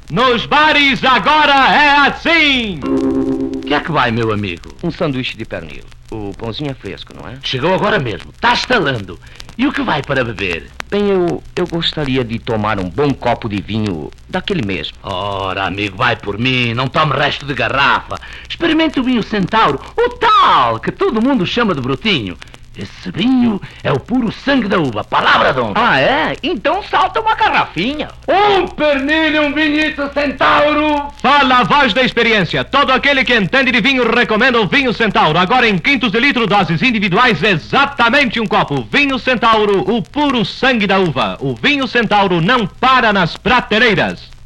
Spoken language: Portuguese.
Nos bares agora é assim! O que é que vai, meu amigo? Um sanduíche de pernil. O pãozinho é fresco, não é? Chegou agora mesmo, está estalando. E o que vai para beber? Bem, eu gostaria de tomar um bom copo de vinho daquele mesmo. Ora, amigo, vai por mim, não tome resto de garrafa. Experimente o vinho Centauro, o tal que todo mundo chama de brotinho. Esse vinho é o puro sangue da uva, palavra de honra. Ah, é? Então salta uma garrafinha. Um pernil e um vinhito Centauro. Fala a voz da experiência. Todo aquele que entende de vinho recomenda o vinho Centauro. Agora em quintos de litro, doses individuais, exatamente um copo. Vinho Centauro, o puro sangue da uva. O vinho Centauro não para nas prateleiras.